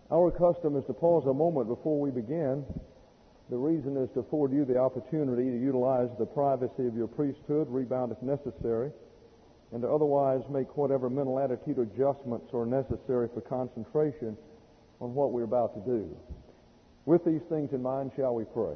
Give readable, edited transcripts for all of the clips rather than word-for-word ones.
Our custom is to pause a moment before we begin. The reason is to afford you the opportunity to utilize the privacy of your priesthood, rebound if necessary, and to otherwise make whatever mental attitude adjustments are necessary for concentration on what we're about to do. With these things in mind, shall we pray?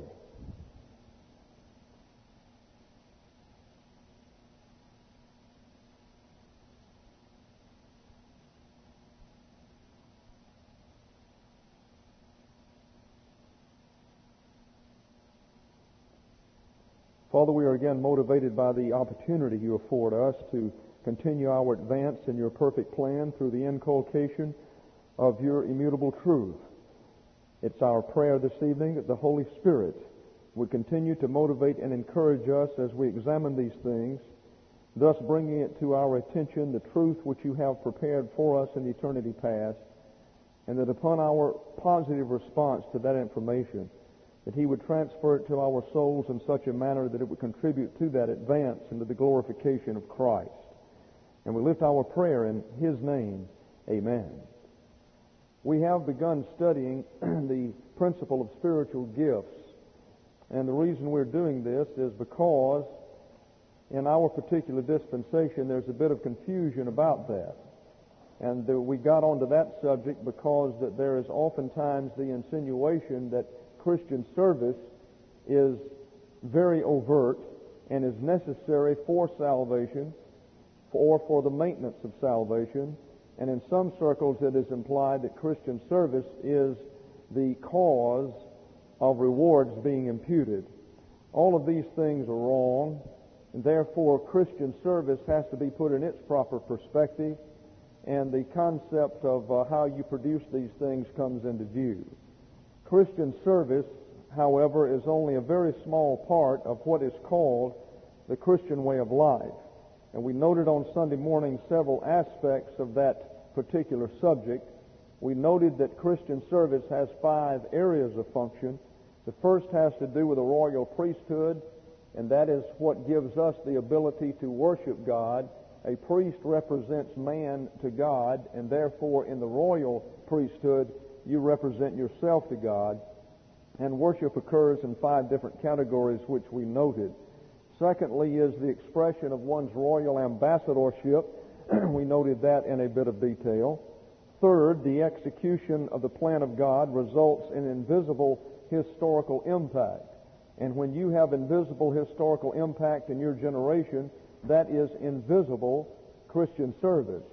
Father, we are again motivated by the opportunity you afford us to continue our advance in your perfect plan through the inculcation of your immutable truth. It's our prayer this evening that the Holy Spirit would continue to motivate and encourage us as we examine these things, thus bringing it to our attention the truth which you have prepared for us in eternity past, and that upon our positive response to that information, that he would transfer it to our souls in such a manner that it would contribute to that advance into the glorification of Christ. And we lift our prayer in his name. Amen. We have begun studying the principle of spiritual gifts. And the reason we're doing this is because in our particular dispensation there's a bit of confusion about that. And we got onto that subject because that there is oftentimes the insinuation that Christian service is very overt and is necessary for salvation or for the maintenance of salvation. And in some circles it is implied that Christian service is the cause of rewards being imputed. All of these things are wrong, and therefore Christian service has to be put in its proper perspective, and the concept of how you produce these things comes into view. Christian service, however, is only a very small part of what is called the Christian way of life. And we noted on Sunday morning several aspects of that particular subject. We noted that Christian service has 5 areas of function. The first has to do with the royal priesthood, and that is what gives us the ability to worship God. A priest represents man to God, and therefore in the royal priesthood, you represent yourself to God. And worship occurs in 5 different categories, which we noted. Secondly is the expression of one's royal ambassadorship. We noted that in a bit of detail. Third, the execution of the plan of God results in invisible historical impact. And when you have invisible historical impact in your generation, that is invisible Christian service.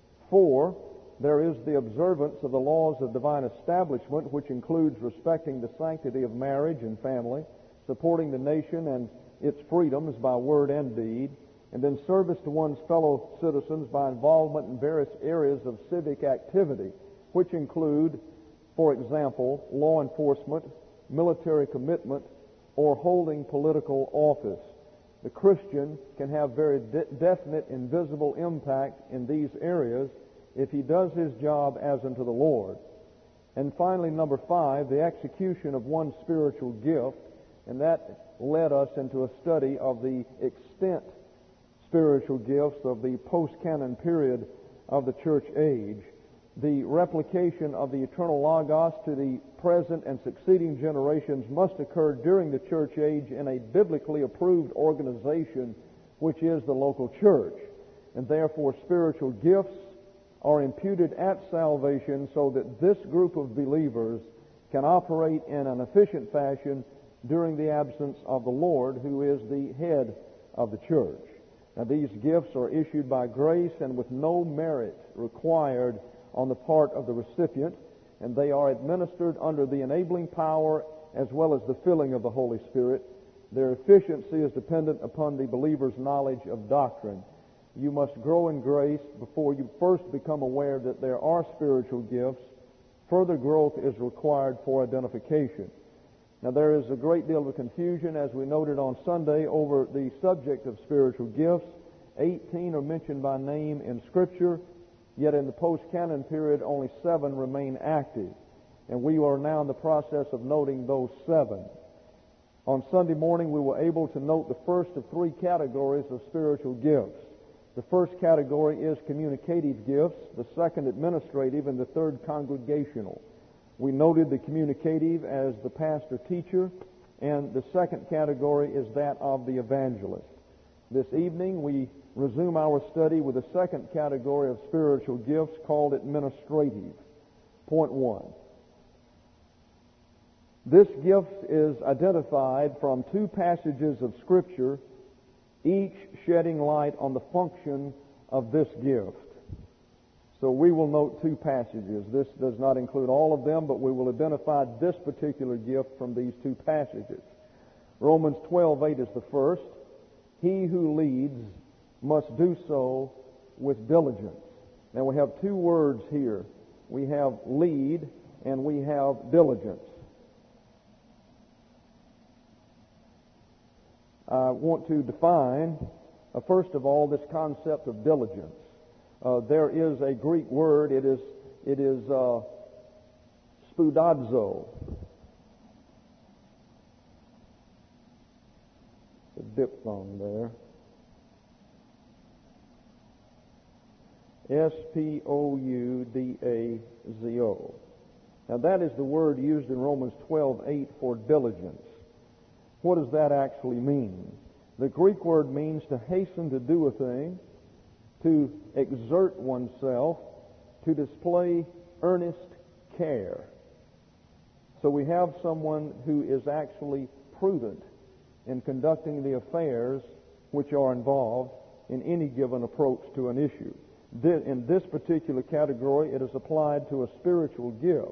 4, there is the observance of the laws of divine establishment, which includes respecting the sanctity of marriage and family, supporting the nation and its freedoms by word and deed, and then service to one's fellow citizens by involvement in various areas of civic activity, which include, for example, law enforcement, military commitment, or holding political office. The Christian can have very definite invisible impact in these areas if he does his job as unto the Lord. And finally, number 5, the execution of one's spiritual gift, and that led us into a study of the extent spiritual gifts of the post-canon period of the church age. The replication of the eternal Logos to the present and succeeding generations must occur during the church age in a biblically approved organization, which is the local church. And therefore spiritual gifts are imputed at salvation so that this group of believers can operate in an efficient fashion during the absence of the Lord, who is the head of the church. Now, these gifts are issued by grace and with no merit required on the part of the recipient, and they are administered under the enabling power as well as the filling of the Holy Spirit. Their efficiency is dependent upon the believer's knowledge of doctrine. You must grow in grace before you first become aware that there are spiritual gifts. Further growth is required for identification. Now, there is a great deal of confusion, as we noted on Sunday, over the subject of spiritual gifts. 18 are mentioned by name in Scripture, yet in the post-canon period only 7 remain active. And we are now in the process of noting those 7. On Sunday morning, we were able to note the first of 3 categories of spiritual gifts. The first category is communicative gifts, the second administrative, and the third congregational. We noted the communicative as the pastor-teacher, and the second category is that of the evangelist. This evening we resume our study with the second category of spiritual gifts, called administrative. Point 1. This gift is identified from two passages of Scripture, each shedding light on the function of this gift. So we will note two passages. This does not include all of them, but we will identify this particular gift from these two passages. Romans 12:8 is the first. He who leads must do so with diligence. Now we have two words here. We have lead and we have diligence. I want to define, first of all, this concept of diligence. There is a Greek word. It is spoudazo. The diphthong there. spoudazo. Now that is the word used in Romans 12:8 for diligence. What does that actually mean? The Greek word means to hasten to do a thing, to exert oneself, to display earnest care. So we have someone who is actually prudent in conducting the affairs which are involved in any given approach to an issue. In this particular category, it is applied to a spiritual gift.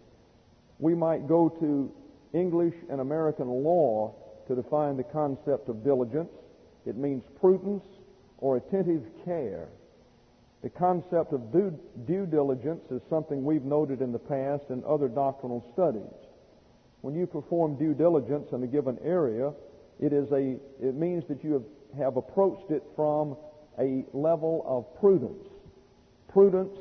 We might go to English and American law to define the concept of diligence. It means prudence or attentive care. The concept of due diligence is something we've noted in the past in other doctrinal studies. When you perform due diligence in a given area, it means that you have approached it from a level of prudence. Prudence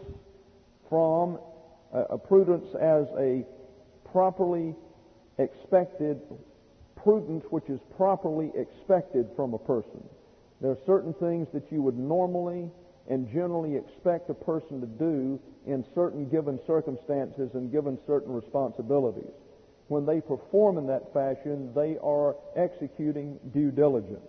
from prudence as a properly expected prudence which is properly expected from a person. There are certain things that you would normally and generally expect a person to do in certain given circumstances and given certain responsibilities. When they perform in that fashion, they are executing due diligence.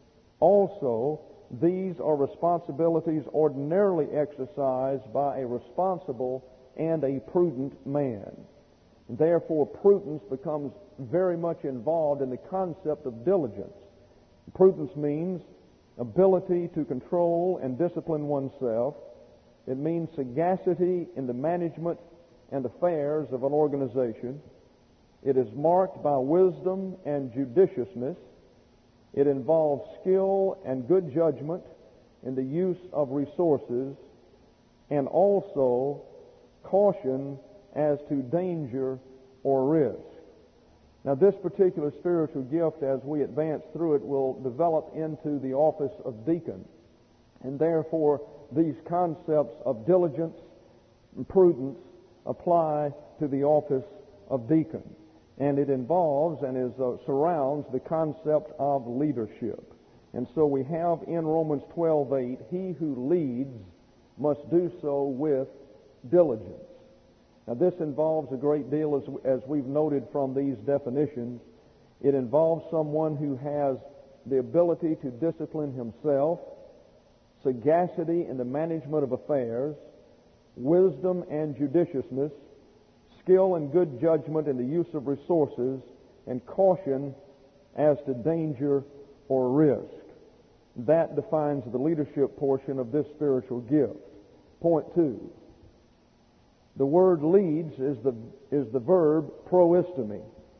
Also, these are responsibilities ordinarily exercised by a responsible and a prudent man. Therefore, prudence becomes very much involved in the concept of diligence. Prudence means ability to control and discipline oneself. It means sagacity in the management and affairs of an organization. It is marked by wisdom and judiciousness. It involves skill and good judgment in the use of resources, and also caution as to danger or risk. Now, this particular spiritual gift, as we advance through it, will develop into the office of deacon. And therefore, these concepts of diligence and prudence apply to the office of deacon. And it involves and surrounds the concept of leadership. And so we have in Romans 12:8, he who leads must do so with diligence. Now, this involves a great deal, as we've noted from these definitions. It involves someone who has the ability to discipline himself, sagacity in the management of affairs, wisdom and judiciousness, skill and good judgment in the use of resources, and caution as to danger or risk. That defines the leadership portion of this spiritual gift. Point 2. The word leads is the verb proistemi.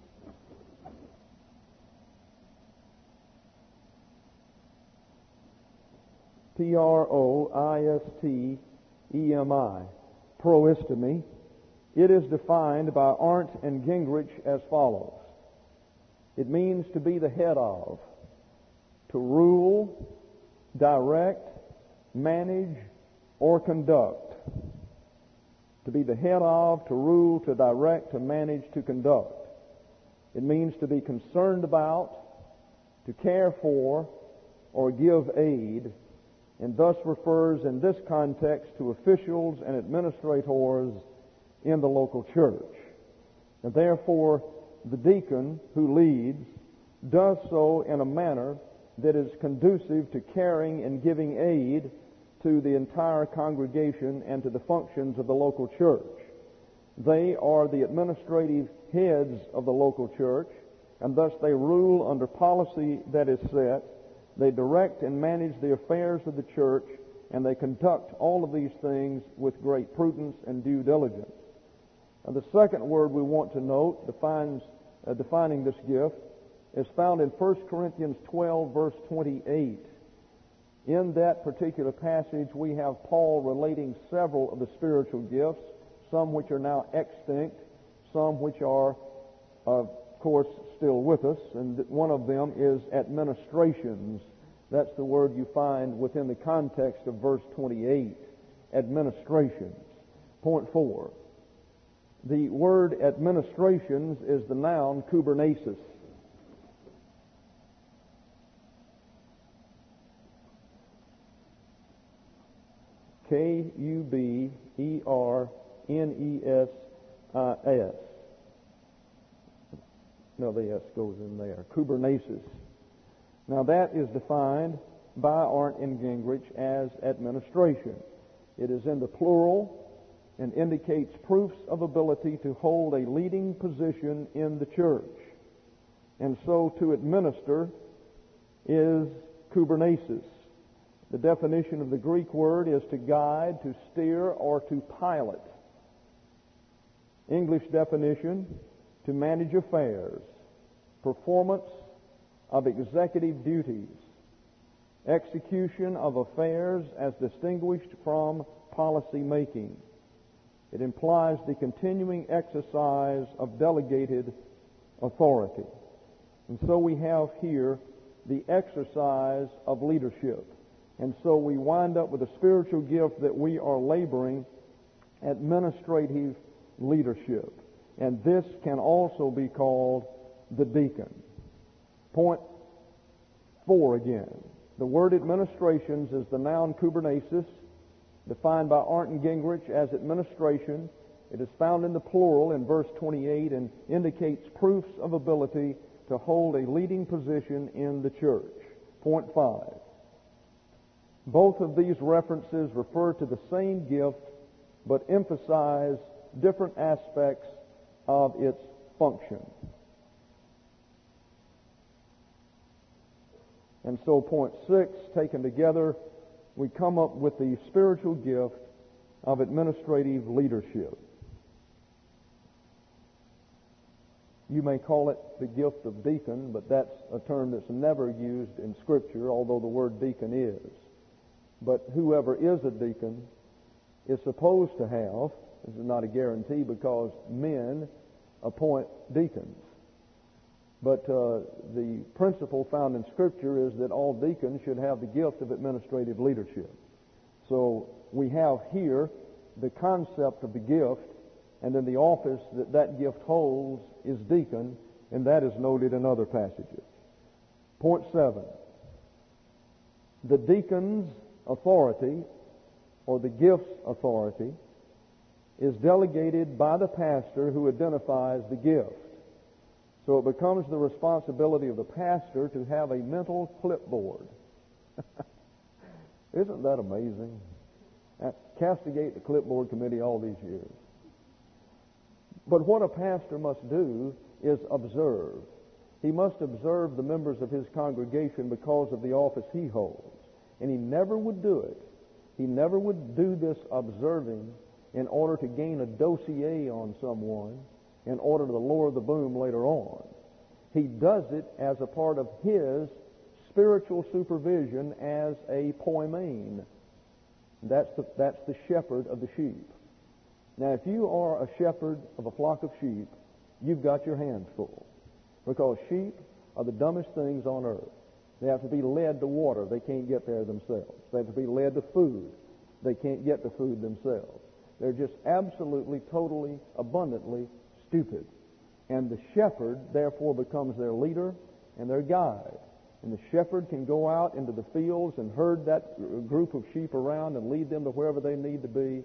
Proistemi. Proistemi. It is defined by Arndt and Gingrich as follows. It means to be the head of, to rule, direct, manage, or conduct. To be the head of, to rule, to direct, to manage, to conduct. It means to be concerned about, to care for, or give aid, and thus refers in this context to officials and administrators in the local church. And therefore, the deacon who leads does so in a manner that is conducive to caring and giving aid to the entire congregation and to the functions of the local church. They are the administrative heads of the local church, and thus they rule under policy that is set. They direct and manage the affairs of the church, and they conduct all of these things with great prudence and due diligence. And the second word we want to note, defining this gift, is found in 1 Corinthians 12, verse 28. In that particular passage, we have Paul relating several of the spiritual gifts, some which are now extinct, some which are, of course, still with us, and one of them is administrations. That's the word you find within the context of verse 28, administrations. Point 4. The word administrations is the noun kubernesis. Kubernesis. No, the S goes in there. Kubernesis. Now that is defined by Arndt and Gingrich as administration. It is in the plural and indicates proofs of ability to hold a leading position in the church. And so to administer is kubernesis. The definition of the Greek word is to guide, to steer, or to pilot. English definition, to manage affairs, performance of executive duties, execution of affairs as distinguished from policy making. It implies the continuing exercise of delegated authority. And so we have here the exercise of leadership. And so we wind up with a spiritual gift that we are laboring, administrative leadership. And this can also be called the deacon. Point 4 again. The word administrations is the noun kubernesis, defined by Arndt and Gingrich as administration. It is found in the plural in verse 28 and indicates proofs of ability to hold a leading position in the church. Point 5. Both of these references refer to the same gift but emphasize different aspects of its function. And so point 6, taken together, we come up with the spiritual gift of administrative leadership. You may call it the gift of deacon, but that's a term that's never used in Scripture, although the word deacon is. But whoever is a deacon is supposed to have, this is not a guarantee because men appoint deacons. But the principle found in Scripture is that all deacons should have the gift of administrative leadership. So we have here the concept of the gift, and then the office that that gift holds is deacon, and that is noted in other passages. Point 7. The deacon's authority, or the gift's authority, is delegated by the pastor who identifies the gift. So it becomes the responsibility of the pastor to have a mental clipboard. Isn't that amazing? Castigate the clipboard committee all these years. But what a pastor must do is observe. He must observe the members of his congregation because of the office he holds. And he never would do it. He never would do this observing in order to gain a dossier on someone in order to lower the boom later on. He does it as a part of his spiritual supervision as a poimen. That's the shepherd of the sheep. Now, if you are a shepherd of a flock of sheep, you've got your hands full. Because sheep are the dumbest things on earth. They have to be led to water. They can't get there themselves. They have to be led to food. They can't get to food themselves. They're just absolutely, totally, abundantly stupid. And the shepherd, therefore, becomes their leader and their guide. And the shepherd can go out into the fields and herd that group of sheep around and lead them to wherever they need to be.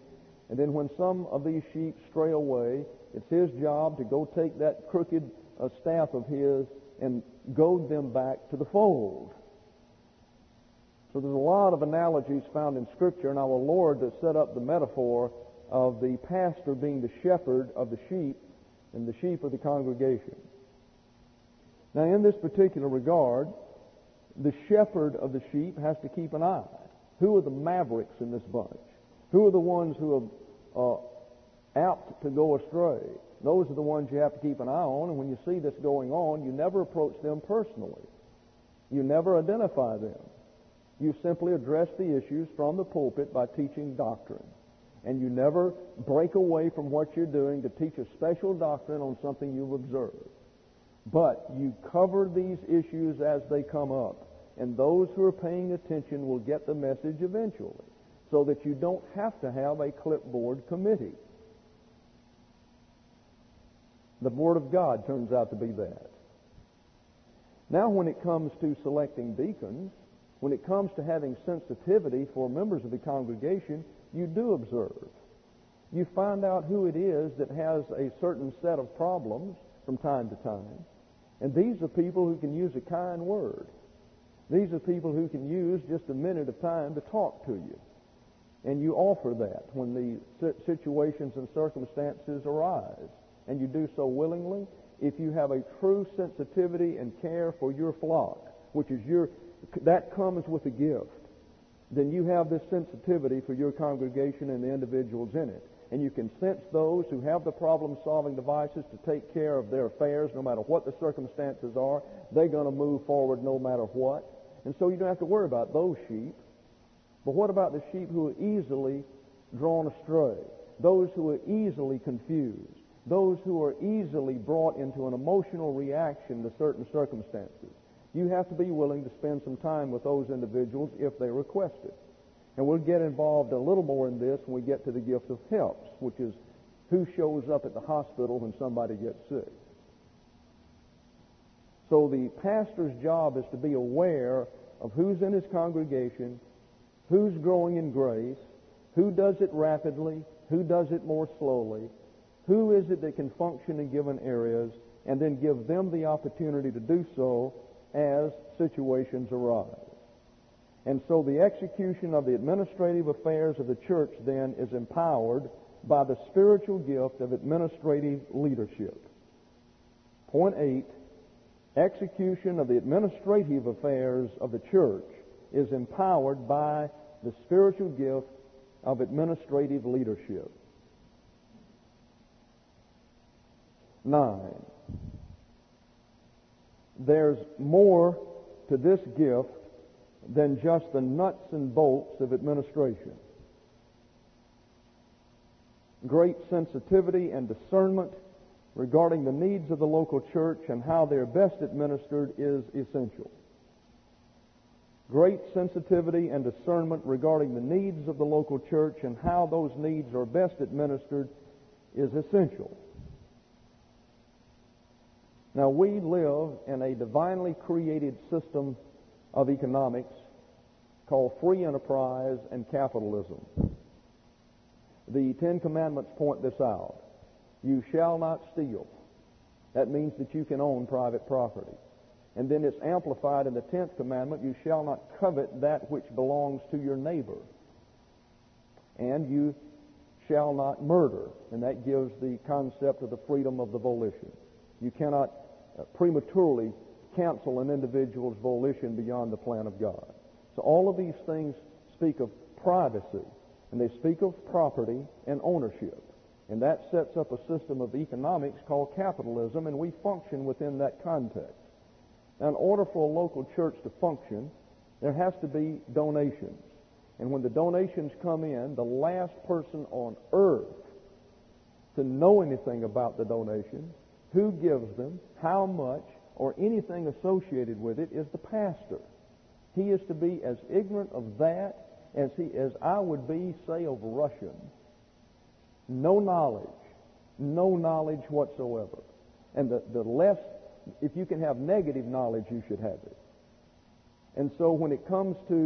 And then when some of these sheep stray away, it's his job to go take that crooked staff of his and goad them back to the fold. So there's a lot of analogies found in Scripture, and our Lord has set up the metaphor of the pastor being the shepherd of the sheep and the sheep of the congregation. Now, in this particular regard, the shepherd of the sheep has to keep an eye. Who are the mavericks in this bunch? Who are the ones who are apt to go astray? Those are the ones you have to keep an eye on, and when you see this going on, you never approach them personally. You never identify them. You simply address the issues from the pulpit by teaching doctrine. And you never break away from what you're doing to teach a special doctrine on something you've observed. But you cover these issues as they come up, and those who are paying attention will get the message eventually, so that you don't have to have a clipboard committee. The Word of God turns out to be that. Now, when it comes to selecting deacons, when it comes to having sensitivity for members of the congregation, you do observe. You find out who it is that has a certain set of problems from time to time. And these are people who can use a kind word. These are people who can use just a minute of time to talk to you. And you offer that when the situations and circumstances arise. And you do so willingly if you have a true sensitivity and care for your flock, which is that comes with a gift. Then you have this sensitivity for your congregation and the individuals in it. And you can sense those who have the problem-solving devices to take care of their affairs no matter what the circumstances are. They're going to move forward no matter what. And so you don't have to worry about those sheep. But what about the sheep who are easily drawn astray? Those who are easily confused? Those who are easily brought into an emotional reaction to certain circumstances? You have to be willing to spend some time with those individuals if they request it. And we'll get involved a little more in this when we get to the gift of helps, which is who shows up at the hospital when somebody gets sick. So the pastor's job is to be aware of who's in his congregation, who's growing in grace, who does it rapidly, who does it more slowly, who is it that can function in given areas, and then give them the opportunity to do so as situations arise. And so the execution of the administrative affairs of the church then is empowered by the spiritual gift of administrative leadership. Point 8, execution of the administrative affairs of the church is empowered by the spiritual gift of administrative leadership. 9. There's more to this gift than just the nuts and bolts of administration. Great sensitivity and discernment regarding the needs of the local church and how they're best administered is essential. Great sensitivity and discernment regarding the needs of the local church and how those needs are best administered is essential. Now, we live in a divinely created system of economics called free enterprise and capitalism. The Ten Commandments point this out. You shall not steal. That means that you can own private property. And then it's amplified in the 10th commandment, you shall not covet that which belongs to your neighbor. And you shall not murder. And that gives the concept of the freedom of the volition. You cannot prematurely cancel an individual's volition beyond the plan of God. So all of these things speak of privacy, and they speak of property and ownership. And that sets up a system of economics called capitalism, and we function within that context. Now, in order for a local church to function, there has to be donations. And when the donations come in, the last person on earth to know anything about the donations, who gives them, how much, or anything associated with it is the pastor. He is to be as ignorant of that as I would be, say, of Russian. No knowledge whatsoever. And the less, if you can have negative knowledge, you should have it. And so when it comes to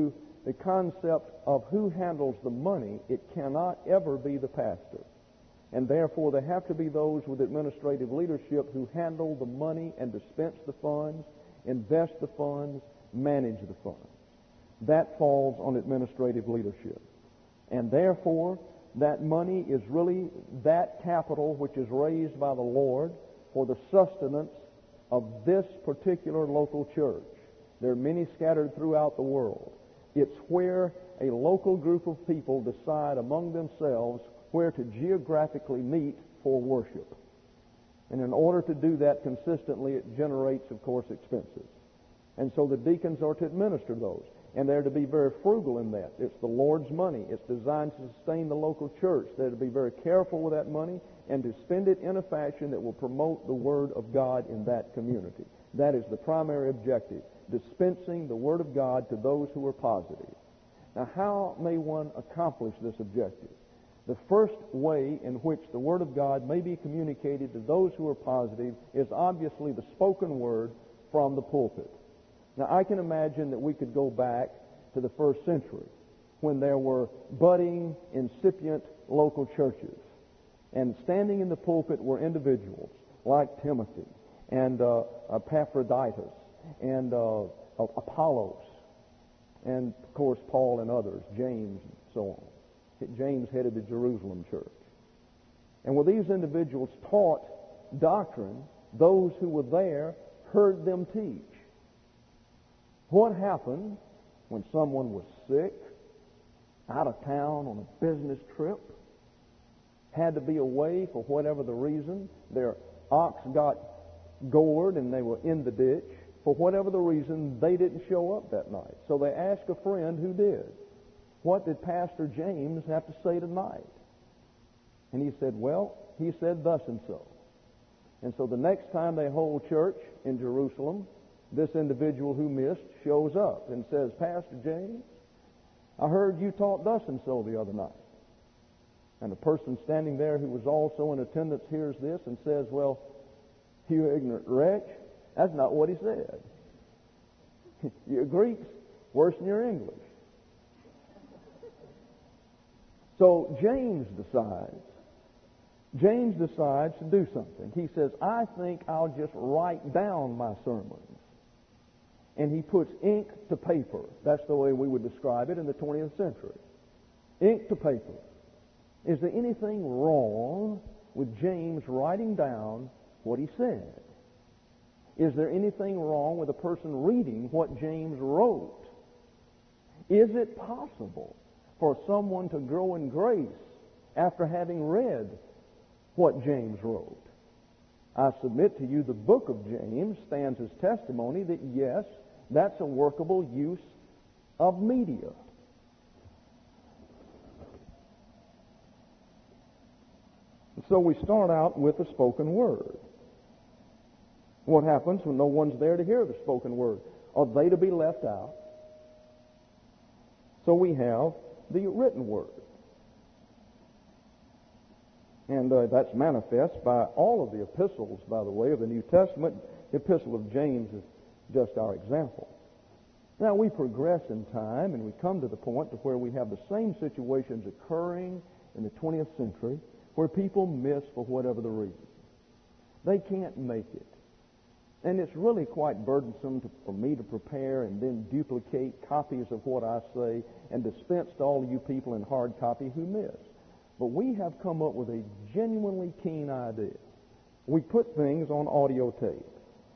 the concept of who handles the money, it cannot ever be the pastor. And therefore, there have to be those with administrative leadership who handle the money and dispense the funds, invest the funds, manage the funds. That falls on administrative leadership. And therefore, that money is really that capital which is raised by the Lord for the sustenance of this particular local church. There are many scattered throughout the world. It's where a local group of people decide among themselves where to geographically meet for worship. And in order to do that consistently, it generates, of course, expenses. And so the deacons are to administer those. And they're to be very frugal in that. It's the Lord's money. It's designed to sustain the local church. They're to be very careful with that money and to spend it in a fashion that will promote the Word of God in that community. That is the primary objective, dispensing the Word of God to those who are positive. Now, how may one accomplish this objective? The first way in which the Word of God may be communicated to those who are positive is obviously the spoken Word from the pulpit. Now, I can imagine that we could go back to the first century when there were budding, incipient local churches. And standing in the pulpit were individuals like Timothy and Epaphroditus and Apollos and, of course, Paul and others, James and so on. James headed the Jerusalem church. And when these individuals taught doctrine, those who were there heard them teach. What happened when someone was sick, out of town on a business trip, had to be away for whatever the reason, their ox got gored and they were in the ditch, for whatever the reason, they didn't show up that night. So they asked a friend who did. What did Pastor James have to say tonight? And he said, well, he said thus and so. And so the next time they hold church in Jerusalem, this individual who missed shows up and says, Pastor James, I heard you taught thus and so the other night. And the person standing there who was also in attendance hears this and says, well, you ignorant wretch, that's not what he said. Your Greek's worse than your English. So James decides to do something. He says, I think I'll just write down my sermons. And he puts ink to paper. That's the way we would describe it in the 20th century. Ink to paper. Is there anything wrong with James writing down what he said? Is there anything wrong with a person reading what James wrote? Is it possible for someone to grow in grace after having read what James wrote? I submit to you the book of James stands as testimony that yes, that's a workable use of media. And so we start out with the spoken word. What happens when no one's there to hear the spoken word? Are they to be left out? So we have the written word. And that's manifest by all of the epistles, by the way, of the New Testament. The epistle of James is just our example. Now, we progress in time, and we come to the point to where we have the same situations occurring in the 20th century where people miss for whatever the reason. They can't make it. And it's really quite burdensome for me to prepare and then duplicate copies of what I say and dispense to all of you people in hard copy who miss. But we have come up with a genuinely keen idea. We put things on audio tape.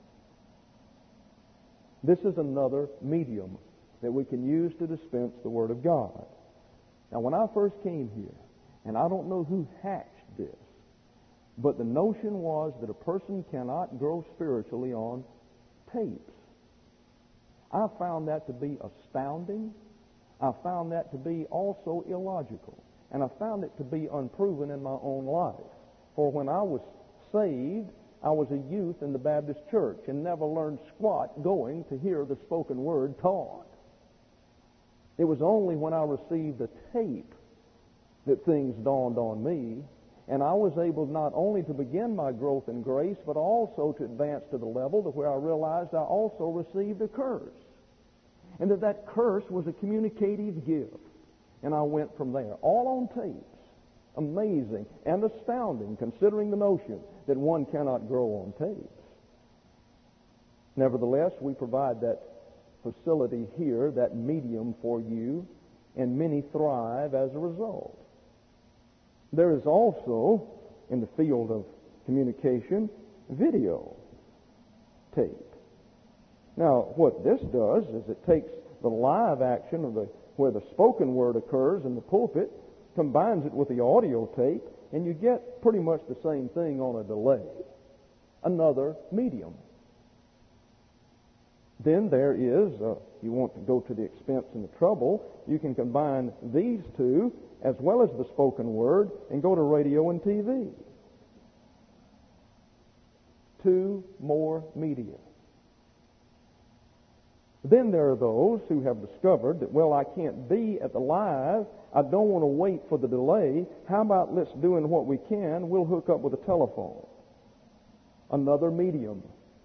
This is another medium that we can use to dispense the Word of God. Now, when I first came here, and I don't know who hatched this, but the notion was that a person cannot grow spiritually on tapes. I found that to be astounding. I found that to be also illogical. And I found it to be unproven in my own life. For when I was saved, I was a youth in the Baptist church and never learned squat going to hear the spoken word taught. It was only when I received a tape that things dawned on me, and I was able not only to begin my growth in grace, but also to advance to the level to where I realized I also received a curse. and that curse was a communicative gift. And I went from there, all on tapes. Amazing and astounding, considering the notion that one cannot grow on tapes. Nevertheless, we provide that facility here, that medium for you, and many thrive as a result. There is also, in the field of communication, video tape. Now, what this does is it takes the live action of where the spoken word occurs in the pulpit, combines it with the audio tape, and you get pretty much the same thing on a delay. Another medium. Then there is, you want to go to the expense and the trouble, you can combine these two as well as the spoken word and go to radio and TV. 2 more media. Then there are those who have discovered that, well, I can't be at the live. I don't want to wait for the delay. How about let's do in what we can? We'll hook up with a telephone. Another medium.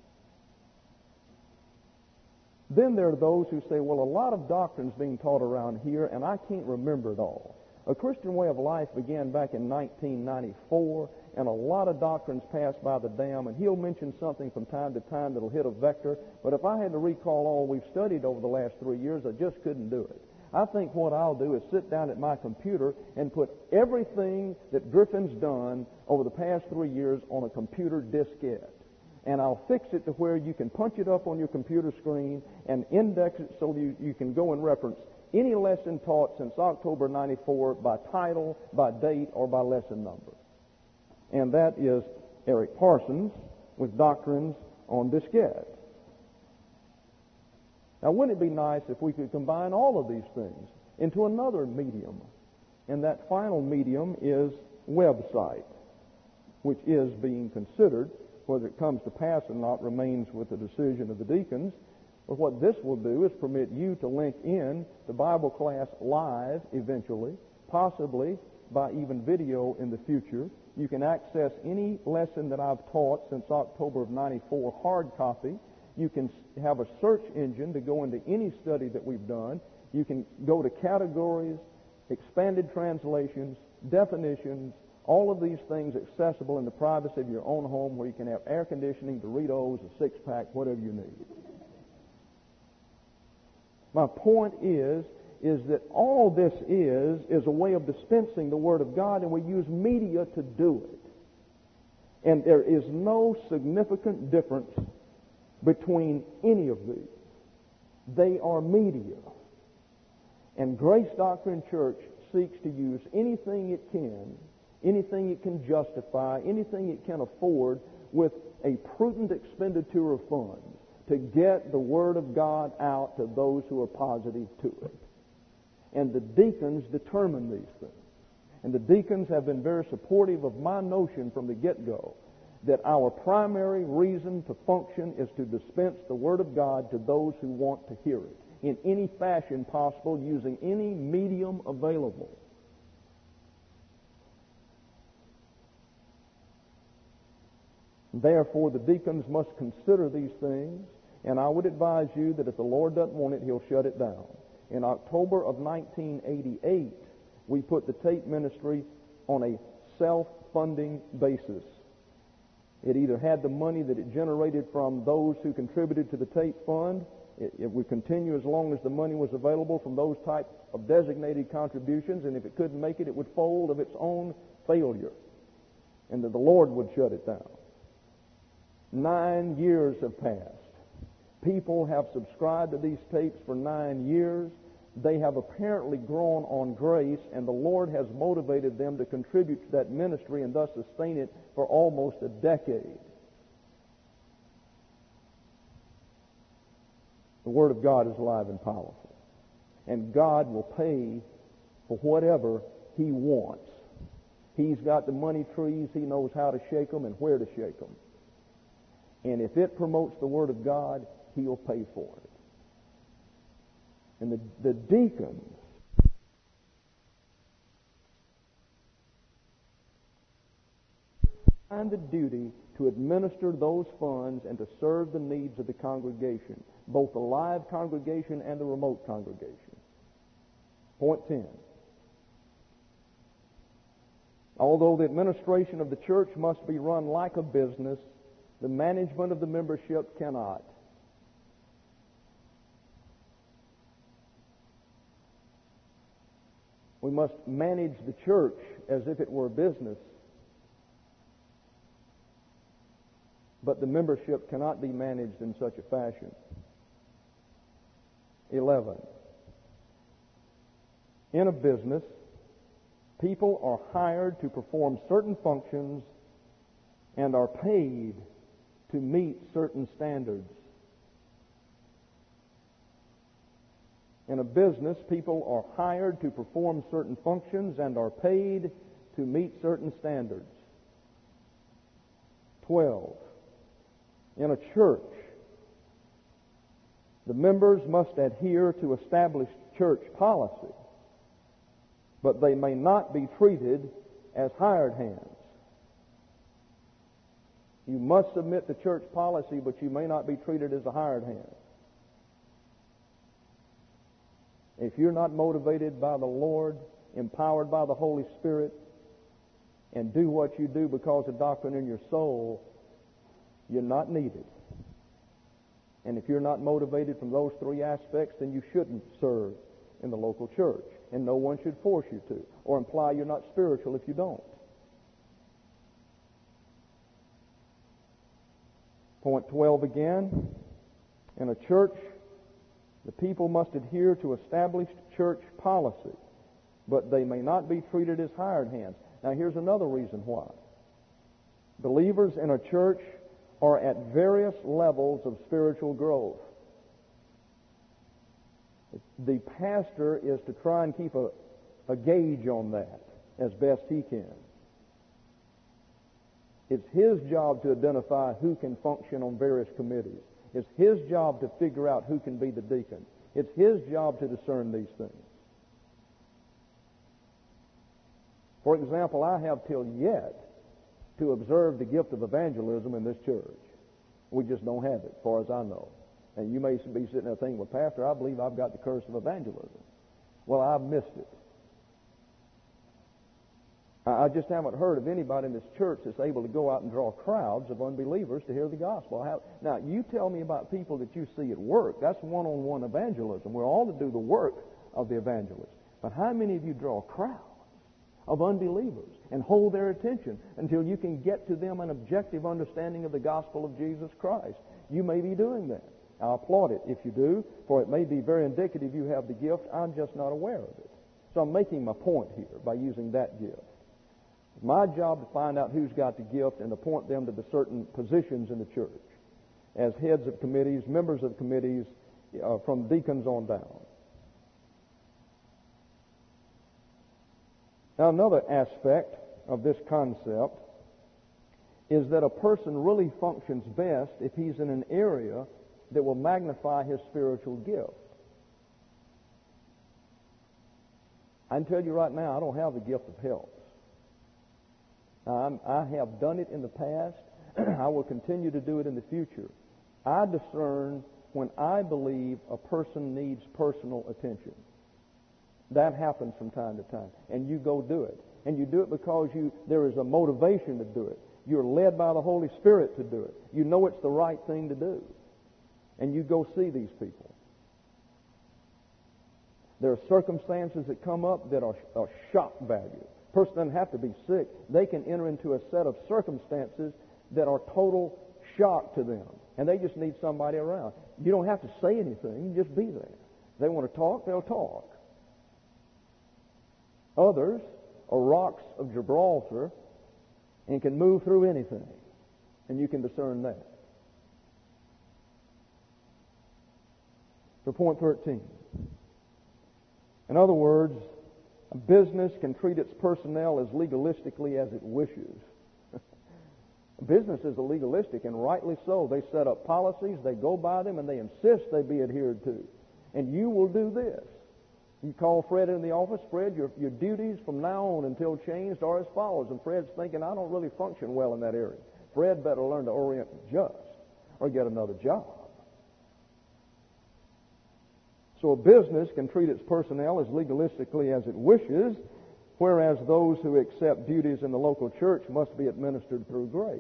Then there are those who say, well, a lot of doctrine's being taught around here, and I can't remember it all. A Christian Way of Life began back in 1994, and a lot of doctrines passed by the dam, and he'll mention something from time to time that'll hit a vector, but if I had to recall all we've studied over the last 3 years, I just couldn't do it. I think what I'll do is sit down at my computer and put everything that Griffin's done over the past 3 years on a computer diskette. And I'll fix it to where you can punch it up on your computer screen and index it so you can go and reference any lesson taught since October 94 by title, by date, or by lesson number. And that is Eric Parsons with Doctrines on Diskette. Now, wouldn't it be nice if we could combine all of these things into another medium? And that final medium is website, which is being considered. Whether it comes to pass or not remains with the decision of the deacons. But what this will do is permit you to link in the Bible class live eventually, possibly by even video in the future. You can access any lesson that I've taught since October of 94 hard copy. You can have a search engine to go into any study that we've done. You can go to categories, expanded translations, definitions, all of these things accessible in the privacy of your own home where you can have air conditioning, Doritos, a six-pack, whatever you need. My point is that all this is a way of dispensing the Word of God, and we use media to do it. And there is no significant difference between any of these. They are media. And Grace Doctrine Church seeks to use anything it can justify, anything it can afford with a prudent expenditure of funds to get the Word of God out to those who are positive to it. And the deacons determine these things. And the deacons have been very supportive of my notion from the get-go that our primary reason to function is to dispense the Word of God to those who want to hear it in any fashion possible, using any medium available. Therefore, the deacons must consider these things, and I would advise you that if the Lord doesn't want it, He'll shut it down. In October of 1988, we put the tape ministry on a self-funding basis. It either had the money that it generated from those who contributed to the tape fund. It would continue as long as the money was available from those type of designated contributions, and if it couldn't make it, it would fold of its own failure, and that the Lord would shut it down. 9 years have passed. People have subscribed to these tapes for 9 years. They have apparently grown on grace, and the Lord has motivated them to contribute to that ministry and thus sustain it for almost a decade. The Word of God is alive and powerful, and God will pay for whatever He wants. He's got the money trees. He knows how to shake them and where to shake them. And if it promotes the Word of God, He'll pay for it. And the deacons find the duty to administer those funds and to serve the needs of the congregation. both the live congregation and the remote congregation. Point 10. Although the administration of the church must be run like a business, the management of the membership cannot. We must manage the church as if it were a business, but the membership cannot be managed in such a fashion. 11. In a business, people are hired to perform certain functions and are paid to meet certain standards. In a business, people are hired to perform certain functions and are paid to meet certain standards. 12. In a church, the members must adhere to established church policy, but they may not be treated as hired hands. You must submit to church policy, but you may not be treated as a hired hand. If you're not motivated by the Lord, empowered by the Holy Spirit, and do what you do because of doctrine in your soul, you're not needed. And if you're not motivated from those three aspects, then you shouldn't serve in the local church. And no one should force you to, or imply you're not spiritual if you don't. Point 12 again. In a church, the people must adhere to established church policy, but they may not be treated as hired hands. Now here's another reason why. Believers in a church are at various levels of spiritual growth. The pastor is to try and keep a gauge on that as best he can. It's his job to identify who can function on various committees. It's his job to figure out who can be the deacon. It's his job to discern these things. For example, I have till yet to observe the gift of evangelism in this church. We just don't have it, as far as I know. And you may be sitting there thinking, well, Pastor, I believe I've got the curse of evangelism. Well, I've missed it. I just haven't heard of anybody in this church that's able to go out and draw crowds of unbelievers to hear the gospel. Now, you tell me about people that you see at work. That's one-on-one evangelism. We're all to do the work of the evangelist. But how many of you draw crowds of unbelievers and hold their attention until you can get to them an objective understanding of the gospel of Jesus Christ? You may be doing that. I applaud it if you do, for it may be very indicative you have the gift. I'm just not aware of it. So I'm making my point here by using that gift. It's my job to find out who's got the gift and appoint them to the certain positions in the church as heads of committees, members of committees, from deacons on down. Now, another aspect of this concept is that a person really functions best if he's in an area that will magnify his spiritual gift. I can tell you right now, I don't have the gift of helps. Now, I have done it in the past. I will continue to do it in the future. I discern when I believe a person needs personal attention. That happens from time to time. And you go do it. And you do it because there is a motivation to do it. You're led by the Holy Spirit to do it. You know it's the right thing to do. And you go see these people. There are circumstances that come up that are shock value. A person doesn't have to be sick. They can enter into a set of circumstances that are total shock to them. And they just need somebody around. You don't have to say anything. You just be there. If they want to talk, they'll talk. Others are rocks of Gibraltar and can move through anything. And you can discern that. So point 13. In other words, a business can treat its personnel as legalistically as it wishes. Businesses are legalistic, and rightly so. They set up policies, they go by them, and they insist they be adhered to. And you will do this. You call Fred in the office. Fred, your duties from now on until changed are as follows. And Fred's thinking, I don't really function well in that area. Fred better learn to orient and adjust or get another job. So a business can treat its personnel as legalistically as it wishes, whereas those who accept duties in the local church must be administered through grace.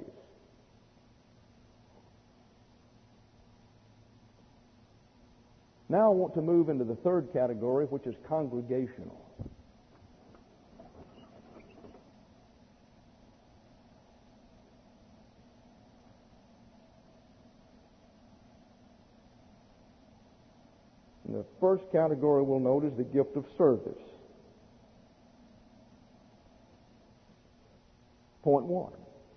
Now I want to move into the third category, which is congregational. And the first category we'll note is the gift of service. Point 1.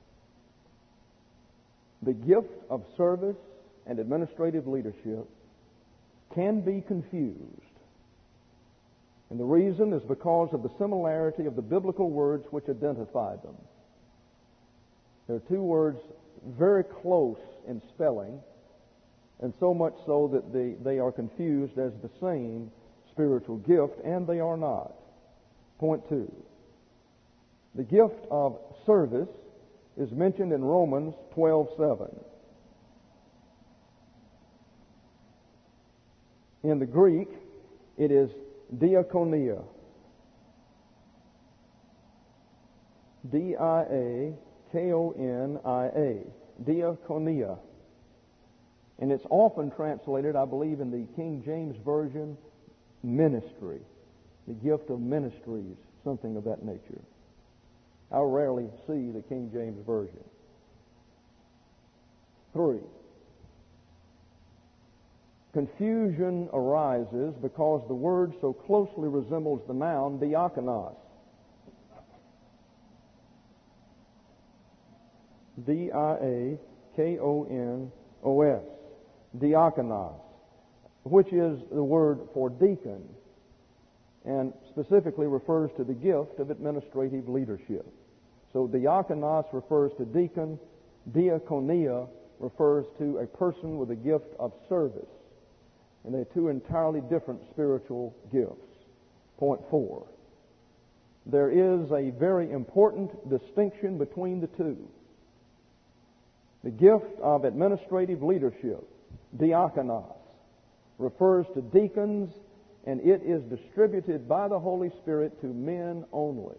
The gift of service and administrative leadership can be confused. And the reason is because of the similarity of the biblical words which identify them. There are two words very close in spelling, and so much so that they are confused as the same spiritual gift, and they are not. Point 2. The gift of service is mentioned in Romans 12:7. In the Greek, it is diakonia. Diakonia. Diakonia. And it's often translated, I believe, in the King James Version, ministry. The gift of ministries, something of that nature. I rarely see the King James Version. 3. Confusion arises because the word so closely resembles the noun diakonos. Diakonos. Diakonos, which is the word for deacon, and specifically refers to the gift of administrative leadership. So diakonos refers to deacon, diakonia refers to a person with a gift of service. And they're two entirely different spiritual gifts. Point 4. There is a very important distinction between the two. The gift of administrative leadership, diakonos, refers to deacons, and it is distributed by the Holy Spirit to men only.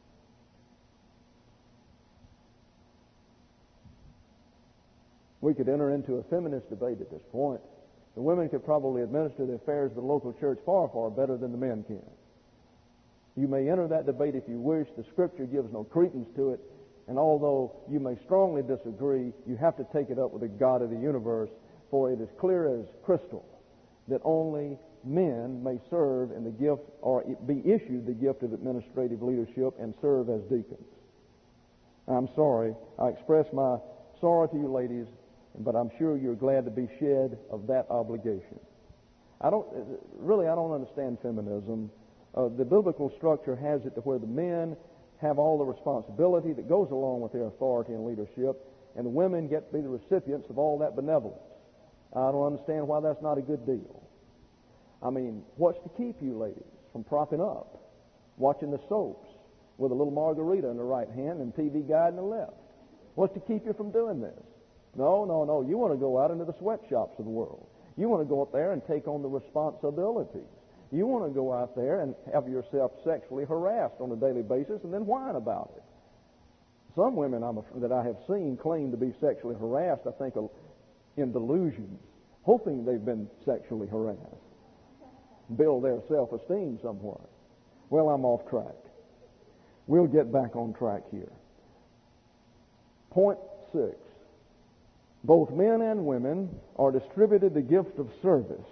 We could enter into a feminist debate at this point. The women could probably administer the affairs of the local church far, far better than the men can. You may enter that debate if you wish. The Scripture gives no credence to it. And although you may strongly disagree, you have to take it up with the God of the universe, for it is clear as crystal that only men may serve in the gift, or be issued the gift of administrative leadership and serve as deacons. I'm sorry. I express my sorrow to you ladies, but I'm sure you're glad to be shed of that obligation. I don't understand feminism. The biblical structure has it to where the men have all the responsibility that goes along with their authority and leadership, and the women get to be the recipients of all that benevolence. I don't understand why that's not a good deal. I mean, what's to keep you ladies from propping up, watching the soaps with a little margarita in the right hand and TV Guide in the left? What's to keep you from doing this? No. You want to go out into the sweatshops of the world. You want to go up there and take on the responsibilities. You want to go out there and have yourself sexually harassed on a daily basis and then whine about it. Some women that I have seen claim to be sexually harassed, I think, in delusions, hoping they've been sexually harassed. Build their self-esteem somewhat. Well, I'm off track. We'll get back on track here. Point 6. Both men and women are distributed the gift of service.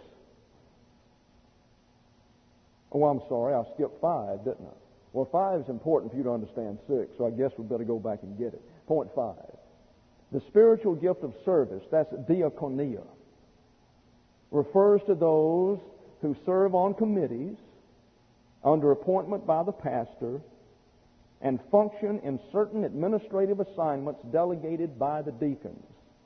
Oh, I'm sorry, I skipped 5, didn't I? Well, 5 is important for you to understand 6, so I guess we better go back and get it. Point 5. The spiritual gift of service, that's diakonia, refers to those who serve on committees under appointment by the pastor and function in certain administrative assignments delegated by the deacons.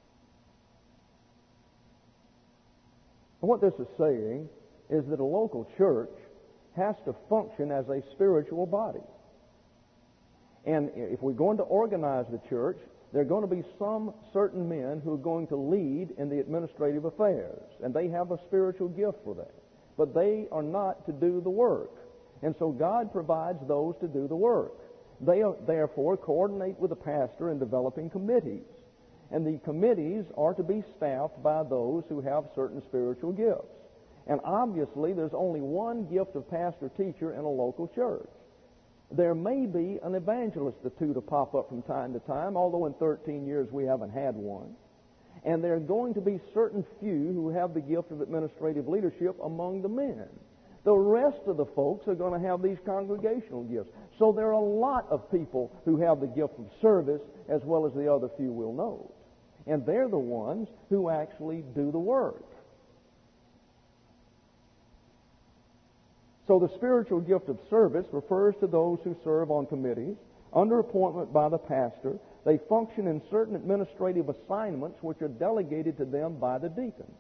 And what this is saying is that a local church has to function as a spiritual body. And if we're going to organize the church, there are going to be some certain men who are going to lead in the administrative affairs, and they have a spiritual gift for that. but they are not to do the work. And so God provides those to do the work. They therefore coordinate with the pastor in developing committees. And the committees are to be staffed by those who have certain spiritual gifts. And obviously, there's only one gift of pastor-teacher in a local church. There may be an evangelist or two to pop up from time to time, although in 13 years we haven't had one. And there are going to be certain few who have the gift of administrative leadership among the men. The rest of the folks are going to have these congregational gifts. So there are a lot of people who have the gift of service as well as the other few we'll note. And they're the ones who actually do the work. So the spiritual gift of service refers to those who serve on committees under appointment by the pastor. They function in certain administrative assignments which are delegated to them by the deacons.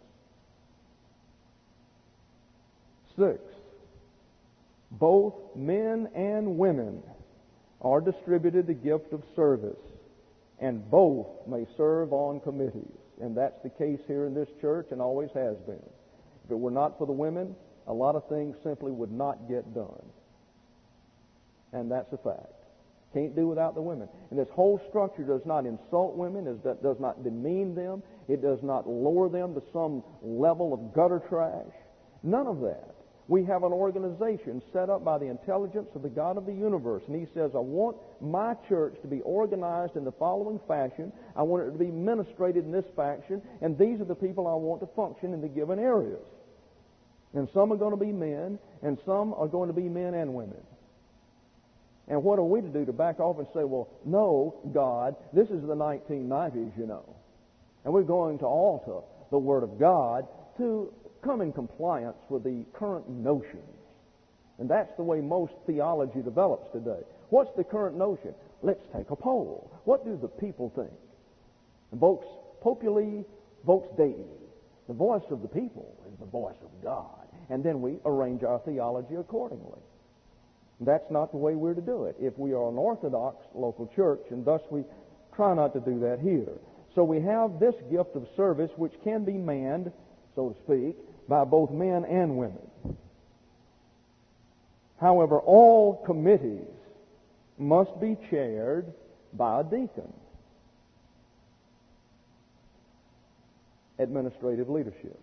6. Both men and women are distributed the gift of service, and both may serve on committees. And that's the case here in this church and always has been. If it were not for the women, a lot of things simply would not get done. And that's a fact. Can't do without the women. And this whole structure does not insult women, it does not demean them, it does not lower them to some level of gutter trash. None of that. We have an organization set up by the intelligence of the God of the universe. And He says, I want my church to be organized in the following fashion. I want it to be administrated in this fashion. And these are the people I want to function in the given areas. And some are going to be men, and some are going to be men and women. And what are we to do? To back off and say, well, no, God, this is the 1990s, you know. And we're going to alter the Word of God to come in compliance with the current notions. And that's the way most theology develops today. What's the current notion? Let's take a poll. What do the people think? And vox populi, vox Dei. The voice of the people is the voice of God. And then we arrange our theology accordingly. That's not the way we're to do it if we are an Orthodox local church, and thus we try not to do that here. So we have this gift of service which can be manned, so to speak, by both men and women. However, all committees must be chaired by a deacon. Administrative leadership.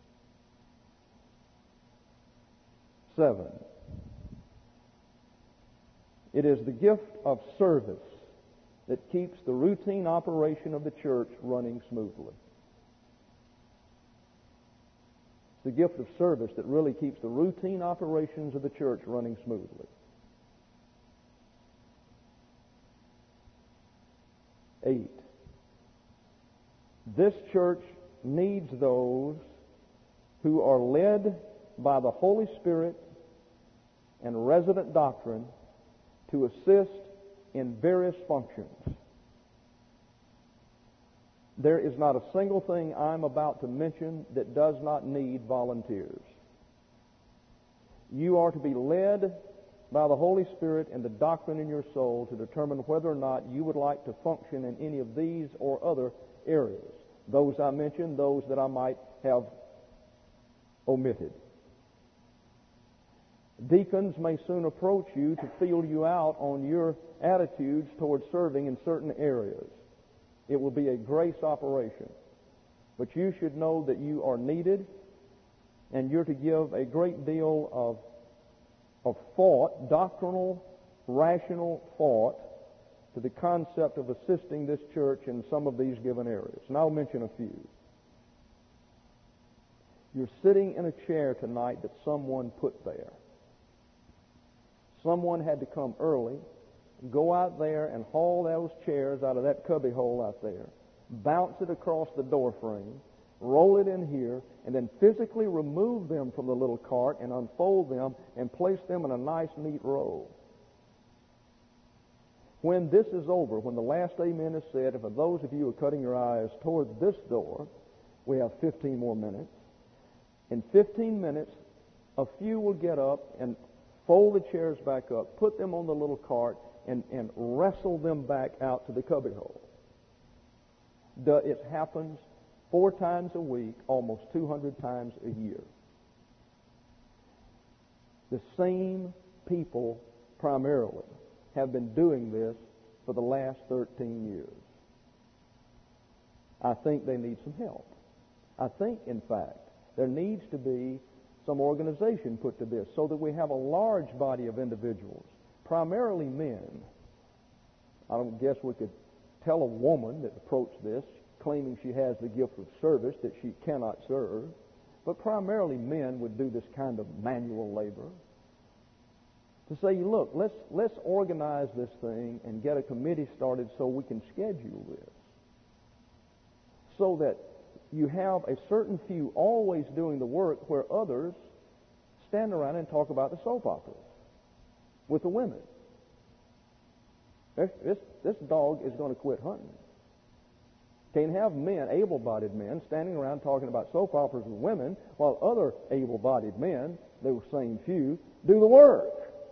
7. It is the gift of service that keeps the routine operation of the church running smoothly. It's the gift of service that really keeps the routine operations of the church running smoothly. 8. This church needs those who are led by the Holy Spirit and resident doctrine to assist in various functions. There is not a single thing I'm about to mention that does not need volunteers. You are to be led by the Holy Spirit and the doctrine in your soul to determine whether or not you would like to function in any of these or other areas. Those I mentioned, those that I might have omitted. Deacons may soon approach you to feel you out on your attitudes towards serving in certain areas. It will be a grace operation. But you should know that you are needed, and you're to give a great deal of thought, doctrinal, rational thought, to the concept of assisting this church in some of these given areas. And I'll mention a few. You're sitting in a chair tonight that someone put there. Someone had to come early, go out there and haul those chairs out of that cubby hole out there, bounce it across the door frame, roll it in here, and then physically remove them from the little cart and unfold them and place them in a nice, neat row. When this is over, when the last amen is said, and for those of you who are cutting your eyes toward this door, we have 15 more minutes. In 15 minutes, a few will get up and fold the chairs back up, put them on the little cart, and wrestle them back out to the cubbyhole. It happens 4 times a week, almost 200 times a year. The same people primarily have been doing this for the last 13 years. I think they need some help. I think, in fact, there needs to be some organization put to this so that we have a large body of individuals, primarily men. I don't guess we could tell a woman that approached this claiming she has the gift of service that she cannot serve, but primarily men would do this kind of manual labor. To say, look, let's organize this thing and get a committee started so we can schedule this. So that you have a certain few always doing the work where others stand around and talk about the soap operas with the women. This dog is going to quit hunting. Can't have men, able-bodied men, standing around talking about soap operas with women while other able-bodied men, those same few, do the work.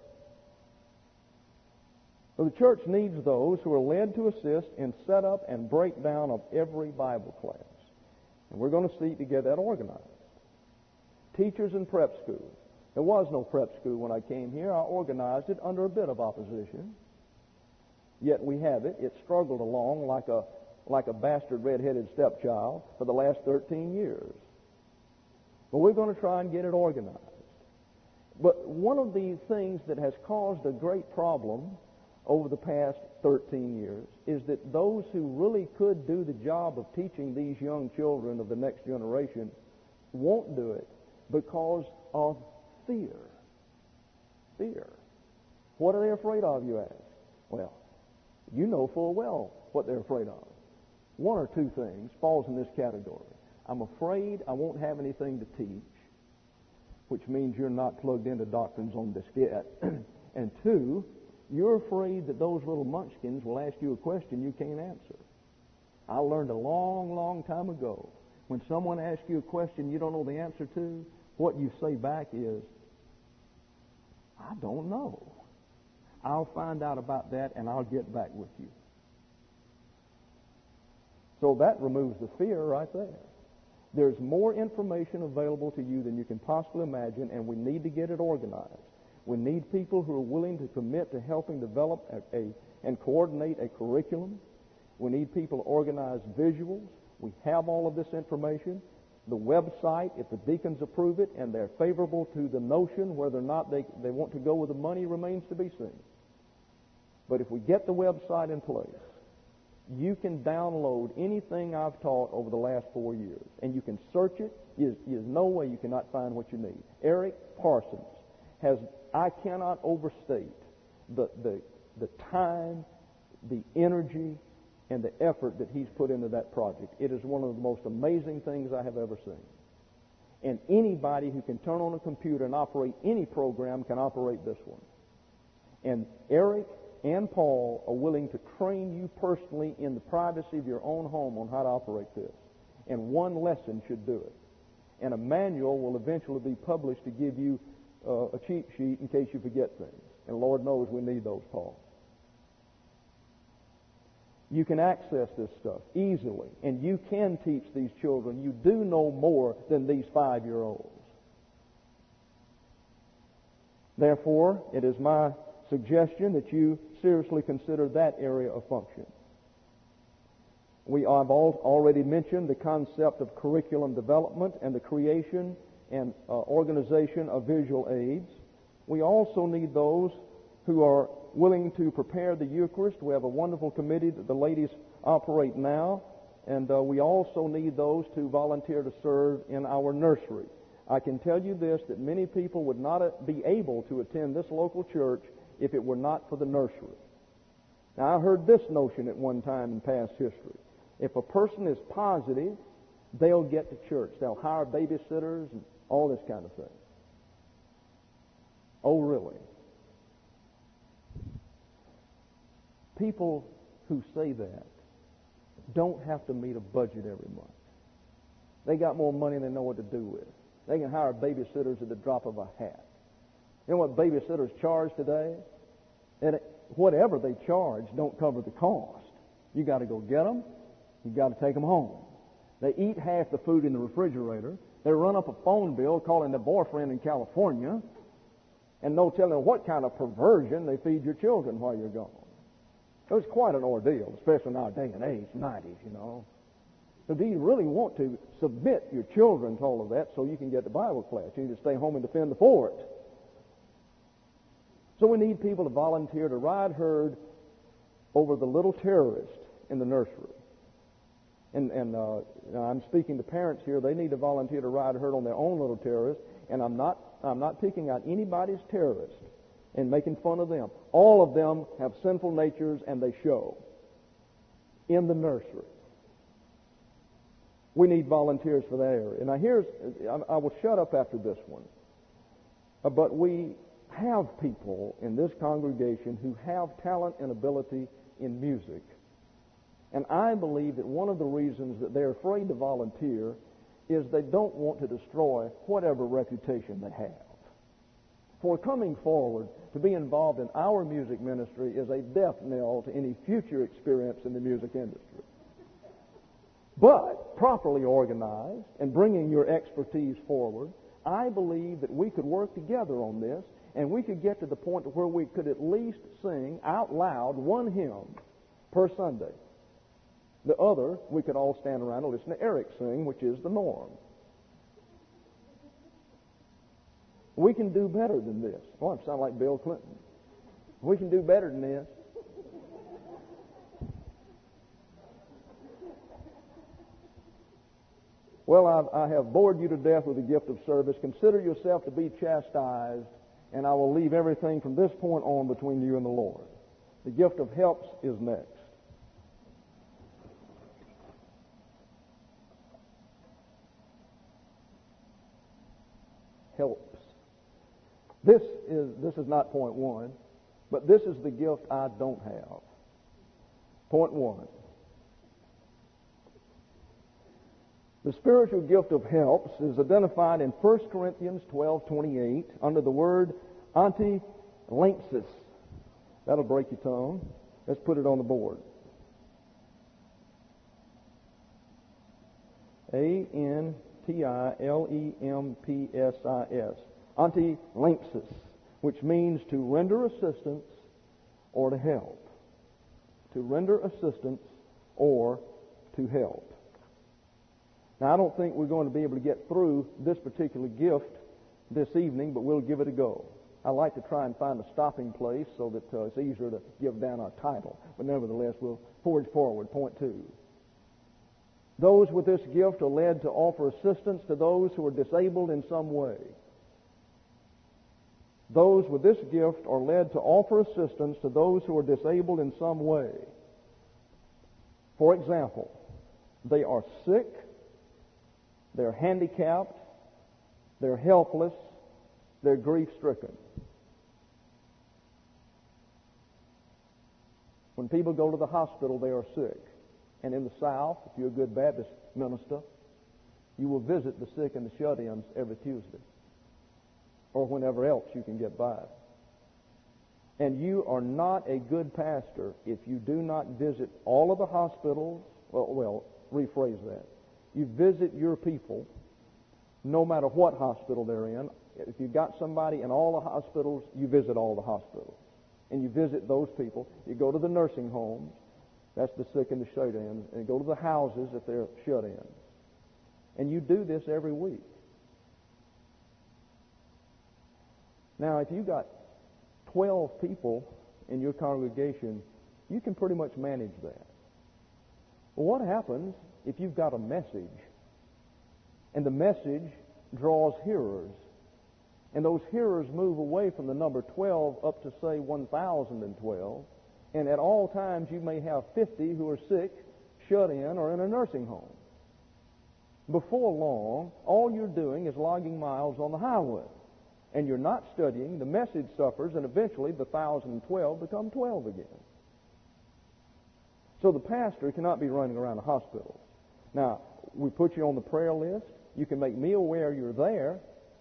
So the church needs those who are led to assist in setup and breakdown of every Bible class. And we're going to seek to get that organized. Teachers in prep schools. There was no prep school when I came here. I organized it under a bit of opposition. Yet we have it. It struggled along like a bastard red-headed stepchild for the last 13 years. But we're going to try and get it organized. But one of the things that has caused a great problem over the past 13 years is that those who really could do the job of teaching these young children of the next generation won't do it because of fear. Fear. What are they afraid of, you ask? Well, you know full well what they're afraid of. One or two things falls in this category. I'm afraid I won't have anything to teach, which means you're not plugged into doctrines on diskette. And two, you're afraid that those little munchkins will ask you a question you can't answer. I learned a long, long time ago, when someone asks you a question you don't know the answer to, what you say back is, I don't know. I'll find out about that and I'll get back with you. So that removes the fear right there. There's more information available to you than you can possibly imagine, and we need to get it organized. We need people who are willing to commit to helping develop and coordinate a curriculum. We need people to organize visuals. We have all of this information. The website, if the deacons approve it and they're favorable to the notion, whether or not they want to go with the money remains to be seen. But if we get the website in place, you can download anything I've taught over the last 4 years, and you can search it. There's no way you cannot find what you need. Eric Parsons has, I cannot overstate the time, the energy, and the effort that he's put into that project. It is one of the most amazing things I have ever seen. And anybody who can turn on a computer and operate any program can operate this one. And Eric and Paul are willing to train you personally in the privacy of your own home on how to operate this. And one lesson should do it. And a manual will eventually be published to give you a cheat sheet in case you forget things. And Lord knows we need those, Paul. You can access this stuff easily, and you can teach these children. You do know more than these 5-year-olds. Therefore, it is my suggestion that you seriously consider that area of function. I've already mentioned the concept of curriculum development and the creation and organization of visual aids. We also need those who are willing to prepare the Eucharist. We have a wonderful committee that the ladies operate now, and we also need those to volunteer to serve in our nursery. I can tell you this, that many people would not be able to attend this local church if it were not for the nursery. Now, I heard this notion at one time in past history. If a person is positive, they'll get to church. They'll hire babysitters and all this kind of thing. Oh, really? People who say that don't have to meet a budget every month. They got more money than they know what to do with. They can hire babysitters at the drop of a hat. You know what babysitters charge today? And whatever they charge don't cover the cost. You got to go get them. You got to take them home. They eat half the food in the refrigerator. They run up a phone bill calling their boyfriend in California. and no telling what kind of perversion they feed your children while you're gone. It was quite an ordeal, especially in our day and age, 90s, you know. So do you really want to submit your children to all of that so you can get to Bible class? You need to stay home and defend the fort. So we need people to volunteer to ride herd over the little terrorist in the nursery. And I'm speaking to parents here. They need to volunteer to ride herd on their own little terrorist. And I'm not picking out anybody's terrorist and making fun of them. All of them have sinful natures, and they show in the nursery. We need volunteers for that area. Now I will shut up after this one. But we have people in this congregation who have talent and ability in music. And I believe that one of the reasons that they're afraid to volunteer is they don't want to destroy whatever reputation they have. For coming forward to be involved in our music ministry is a death knell to any future experience in the music industry. But properly organized and bringing your expertise forward, I believe that we could work together on this, and we could get to the point where we could at least sing out loud one hymn per Sunday. The other, we could all stand around and listen to Eric sing, which is the norm. We can do better than this. Oh, I sound like Bill Clinton. We can do better than this. Well, I have bored you to death with the gift of service. Consider yourself to be chastised, and I will leave everything from this point on between you and the Lord. The gift of helps is next. Helps. This is not point one, but this is the gift I don't have. Point one. The spiritual gift of helps is identified in 1 Corinthians 12:28 under the word antilenxis. That'll break your tongue. Let's put it on the board. Antilemmpsis. Antilenxis, which means to render assistance or to help. To render assistance or to help. Now, I don't think we're going to be able to get through this particular gift this evening, but we'll give it a go. I like to try and find a stopping place so that it's easier to give down our title. But nevertheless, we'll forge forward. Point two. Those with this gift are led to offer assistance to those who are disabled in some way. Those with this gift are led to offer assistance to those who are disabled in some way. For example, they are sick, they're handicapped, they're helpless, they're grief-stricken. When people go to the hospital, they are sick. And in the South, if you're a good Baptist minister, you will visit the sick and the shut-ins every Tuesday, or whenever else you can get by. And you are not a good pastor if you do not visit all of the hospitals. Well, rephrase that. You visit your people, no matter what hospital they're in. If you've got somebody in all the hospitals, you visit all the hospitals. And you visit those people. You go to the nursing homes. That's the sick and the shut-ins. And you go to the houses if they're shut-ins. And you do this every week. Now, if you've got 12 people in your congregation, you can pretty much manage that. Well, what happens if you've got a message, and the message draws hearers, and those hearers move away from the number 12 up to, say, 1,012, and at all times you may have 50 who are sick, shut in, or in a nursing home. Before long, all you're doing is logging miles on the highway, and you're not studying, the message suffers, and eventually the 1,012 become 12 again. So the pastor cannot be running around the hospital. Now, we put you on the prayer list. You can make me aware you're there.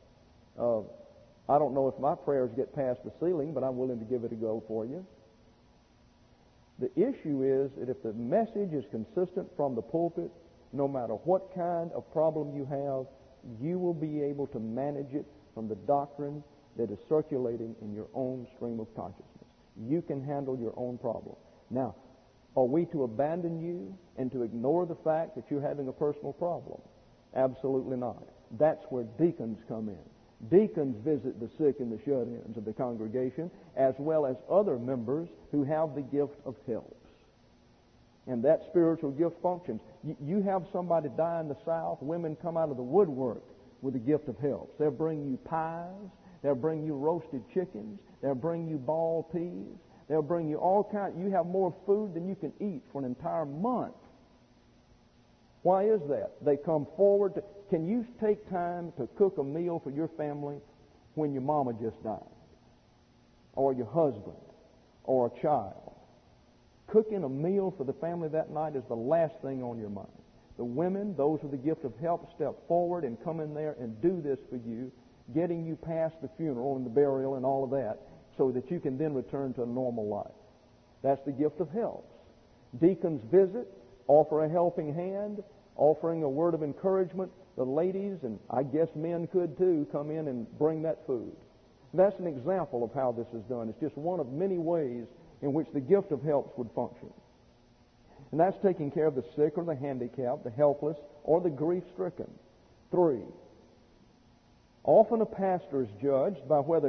I don't know if my prayers get past the ceiling, but I'm willing to give it a go for you. The issue is that if the message is consistent from the pulpit, no matter what kind of problem you have, you will be able to manage it from the doctrine that is circulating in your own stream of consciousness. You can handle your own problem. Now, are we to abandon you and to ignore the fact that you're having a personal problem? Absolutely not. That's where deacons come in. Deacons visit the sick and the shut-ins of the congregation, as well as other members who have the gift of helps. And that spiritual gift functions. You have somebody die in the South, women come out of the woodwork with the gift of helps. They'll bring you pies. They'll bring you roasted chickens. They'll bring you ball peas. They'll bring you all kinds. You have more food than you can eat for an entire month. Why is that? They come forward. Can you take time to cook a meal for your family when your mama just died? Or your husband? Or a child? Cooking a meal for the family that night is the last thing on your mind. The women, those with the gift of help, step forward and come in there and do this for you, getting you past the funeral and the burial and all of that, so that you can then return to a normal life. That's the gift of helps. Deacons visit, offer a helping hand, offering a word of encouragement. The ladies, and I guess men could too, come in and bring that food. That's an example of how this is done. It's just one of many ways in which the gift of helps would function. And that's taking care of the sick or the handicapped, the helpless, or the grief-stricken. 3, often a pastor is judged by whether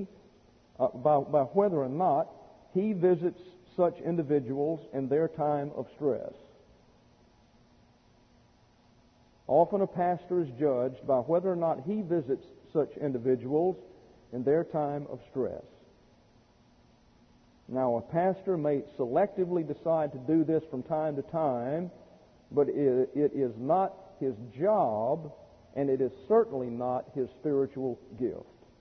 or not he visits such individuals in their time of stress. Often a pastor is judged by whether or not he visits such individuals in their time of stress. Now, a pastor may selectively decide to do this from time to time, but it is not his job, and it is certainly not his spiritual gift.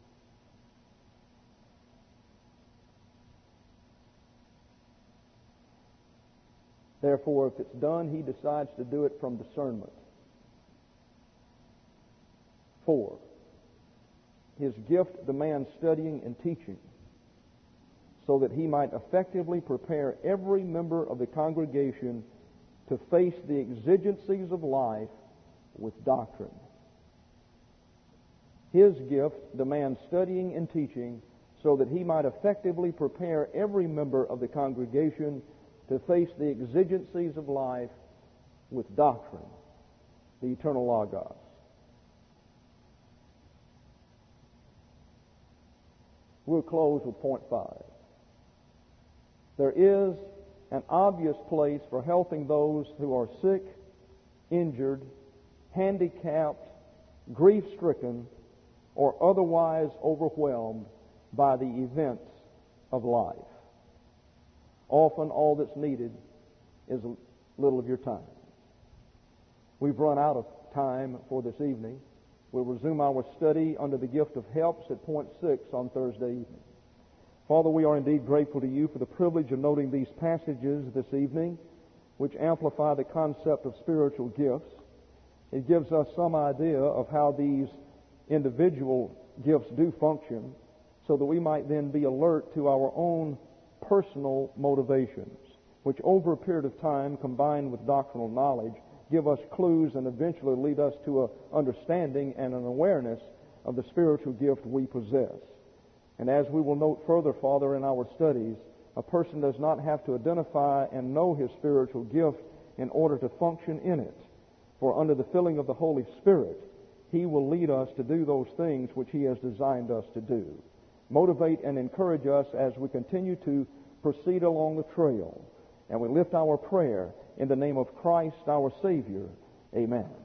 Therefore, if it's done, he decides to do it from discernment. 4, his gift demands studying and teaching so that he might effectively prepare every member of the congregation to face the exigencies of life with doctrine. His gift demands studying and teaching so that he might effectively prepare every member of the congregation to face the exigencies of life with doctrine, the eternal Logos. We'll close with point 5. There is an obvious place for helping those who are sick, injured, handicapped, grief-stricken, or otherwise overwhelmed by the events of life. Often all that's needed is a little of your time. We've run out of time for this evening. We'll resume our study under the gift of helps at point 6 on Thursday evening. Father, we are indeed grateful to you for the privilege of noting these passages this evening, which amplify the concept of spiritual gifts. It gives us some idea of how these individual gifts do function, so that we might then be alert to our own personal motivations, which over a period of time, combined with doctrinal knowledge, give us clues and eventually lead us to an understanding and an awareness of the spiritual gift we possess. And as we will note further, Father, in our studies, a person does not have to identify and know his spiritual gift in order to function in it. For under the filling of the Holy Spirit, He will lead us to do those things which He has designed us to do. Motivate and encourage us as we continue to proceed along the trail. And we lift our prayer in the name of Christ, our Savior. Amen.